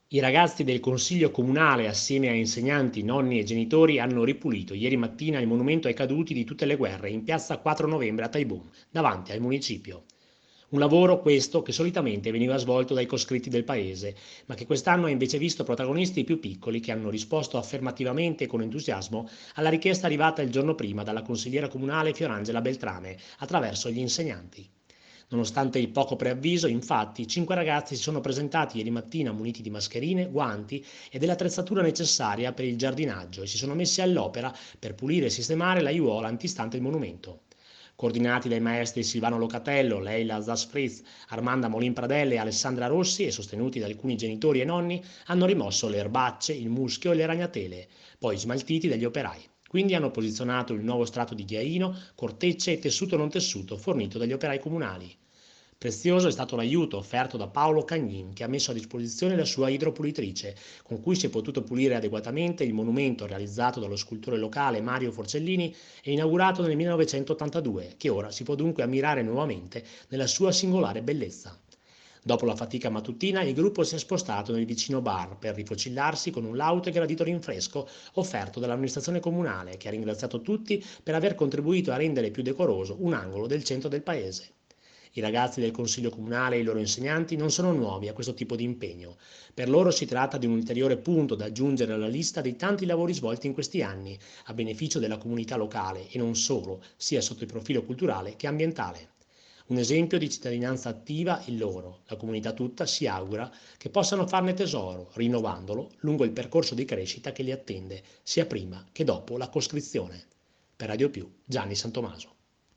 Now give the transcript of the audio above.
I ragazzi del Consiglio Comunale, assieme a insegnanti, nonni e genitori, hanno ripulito ieri mattina il monumento ai caduti di tutte le guerre in piazza 4 novembre a Taibum, davanti al municipio. Un lavoro questo che solitamente veniva svolto dai coscritti del paese, ma che quest'anno ha invece visto protagonisti più piccoli che hanno risposto affermativamente e con entusiasmo alla richiesta arrivata il giorno prima dalla consigliera comunale Fiorangela Beltrame attraverso gli insegnanti. Nonostante il poco preavviso, infatti, 5 ragazzi si sono presentati ieri mattina muniti di mascherine, guanti e dell'attrezzatura necessaria per il giardinaggio e si sono messi all'opera per pulire e sistemare l'aiuola antistante il monumento. Coordinati dai maestri Silvano Locatello, Leila Zasfriz, Armanda Molin Pradelle e Alessandra Rossi e sostenuti da alcuni genitori e nonni, hanno rimosso le erbacce, il muschio e le ragnatele, poi smaltiti dagli operai. Quindi hanno posizionato il nuovo strato di ghiaino, cortecce e tessuto non tessuto fornito dagli operai comunali. Prezioso è stato l'aiuto offerto da Paolo Cagnin, che ha messo a disposizione la sua idropulitrice, con cui si è potuto pulire adeguatamente il monumento realizzato dallo scultore locale Mario Forcellini e inaugurato nel 1982, che ora si può dunque ammirare nuovamente nella sua singolare bellezza. Dopo la fatica mattutina, il gruppo si è spostato nel vicino bar per rifocillarsi con un lauto e gradito rinfresco offerto dall'amministrazione comunale, che ha ringraziato tutti per aver contribuito a rendere più decoroso un angolo del centro del paese. I ragazzi del Consiglio Comunale e i loro insegnanti non sono nuovi a questo tipo di impegno. Per loro si tratta di un ulteriore punto da aggiungere alla lista dei tanti lavori svolti in questi anni, a beneficio della comunità locale e non solo, sia sotto il profilo culturale che ambientale. Un esempio di cittadinanza attiva il loro. La comunità tutta si augura che possano farne tesoro, rinnovandolo lungo il percorso di crescita che li attende, sia prima che dopo la coscrizione. Per Radio Più, Gianni Santomaso.